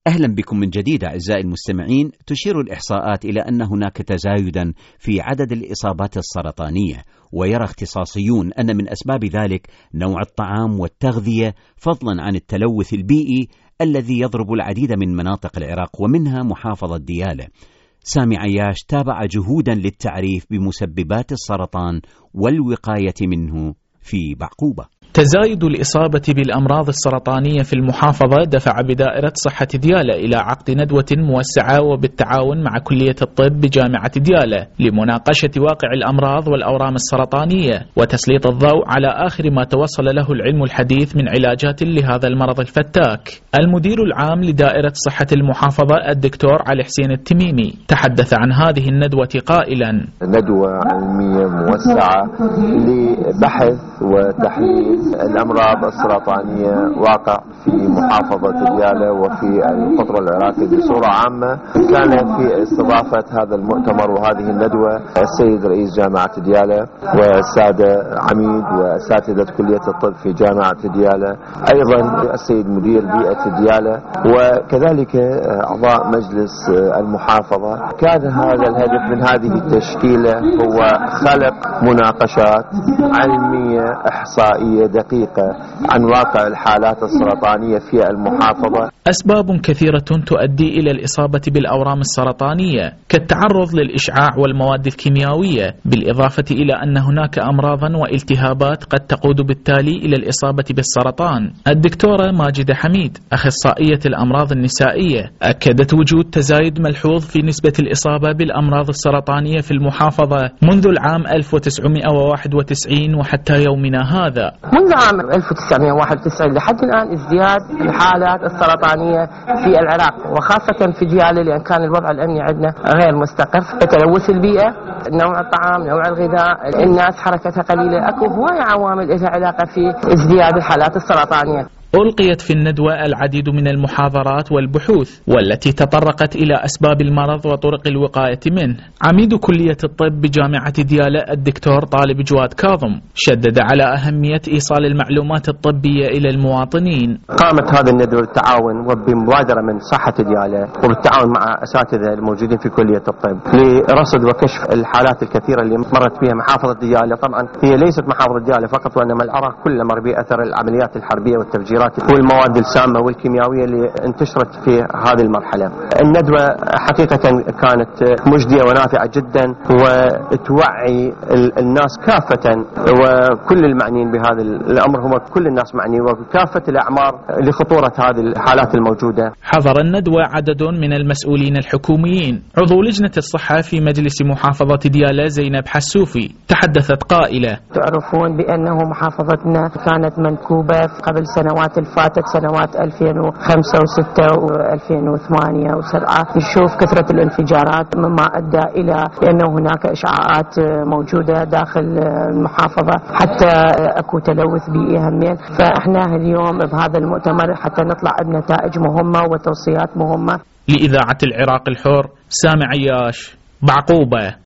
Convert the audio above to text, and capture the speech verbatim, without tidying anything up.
أهلا بكم من جديد أعزائي المستمعين. تشير الإحصاءات إلى أن هناك تزايدا في عدد الإصابات السرطانية، ويرى اختصاصيون أن من أسباب ذلك نوع الطعام والتغذية، فضلا عن التلوث البيئي الذي يضرب العديد من مناطق العراق ومنها محافظة ديالى. سامي عياش تابع جهودا للتعريف بمسببات السرطان والوقاية منه في بعقوبة. تزايد الإصابة بالأمراض السرطانية في المحافظة دفع بدائرة صحة ديالى إلى عقد ندوة موسعة وبالتعاون مع كلية الطب بجامعة ديالى لمناقشة واقع الأمراض والأورام السرطانية وتسليط الضوء على آخر ما توصل له العلم الحديث من علاجات لهذا المرض الفتاك. المدير العام لدائرة صحة المحافظة الدكتور علي حسين التميمي تحدث عن هذه الندوة قائلا: ندوة علمية موسعة لبحث وتحليل الأمراض السرطانية واقع في محافظة ديالى وفي القطر العراقي بصورة عامة. كان في استضافة هذا المؤتمر وهذه الندوة السيد رئيس جامعة ديالى والسادة عميد وأساتذة كلية الطب في جامعة ديالى، أيضا السيد مدير بيئة ديالى، وكذلك أعضاء مجلس المحافظة. كان هذا الهدف من هذه التشكيلة هو خلق مناقشات علمية إحصائية دقيقة عن واقع الحالات السرطانية في المحافظة. أسباب كثيرة تؤدي إلى الإصابة بالأورام السرطانية كالتعرض للإشعاع والمواد الكيميائية، بالإضافة إلى أن هناك أمراضا والتهابات قد تقود بالتالي إلى الإصابة بالسرطان. الدكتورة ماجدة حميد أخصائية الأمراض النسائية أكدت وجود تزايد ملحوظ في نسبة الإصابة بالأمراض السرطانية في المحافظة منذ العام ألف وتسعمائة وواحد وتسعين وحتى يومنا هذا. منذ عام ألف وتسعمائة وواحد وتسعين لحد الآن ازدياد الحالات السرطانية في العراق وخاصة في ديالى، لأن كان الوضع الأمني عندنا غير مستقر. تلوث البيئة، نوع الطعام، نوع الغذاء، الناس حركتها قليلة، أكو هواية عوامل لها علاقة في ازدياد الحالات السرطانية. ألقيت في الندوة العديد من المحاضرات والبحوث والتي تطرقت إلى أسباب المرض وطرق الوقاية منه. عميد كلية الطب بجامعة ديالى الدكتور طالب جواد كاظم شدد على أهمية إيصال المعلومات الطبية إلى المواطنين. قامت هذه الندوة بالتعاون وبمبادرة من صحة ديالى وبالتعاون مع أساتذة الموجودين في كلية الطب لرصد وكشف الحالات الكثيرة اللي مرت بها محافظة ديالى. طبعا هي ليست محافظة ديالى فقط، وإنما العراق كله مر بأثر العمليات الحربية والتفجيرات والمواد السامة والكيميائية اللي انتشرت في هذه المرحلة. الندوة حقيقة كانت مجدية ونافعة جدا وتوعي الناس كافة، وكل المعنيين بهذا الأمر هم كل الناس معني وكافة الأعمار لخطورة هذه الحالات الموجودة. حضر الندوة عدد من المسؤولين الحكوميين. عضو لجنة الصحة في مجلس محافظة ديالى زينب حسوفي تحدثت قائلة: تعرفون بأنه محافظتنا كانت منكوبة قبل سنوات الفاتت، سنوات ألفين وخمسة وستة وألفين وثمانية وسبعة، نشوف كثرة الانفجارات مما أدى إلى أنه هناك إشعاعات موجودة داخل المحافظة، حتى أكو تلوث بيئي همين. فإحنا اليوم بهذا المؤتمر حتى نطلع بنتائج مهمة وتوصيات مهمة. لإذاعة العراق الحر، سامي عياش، بعقوبة.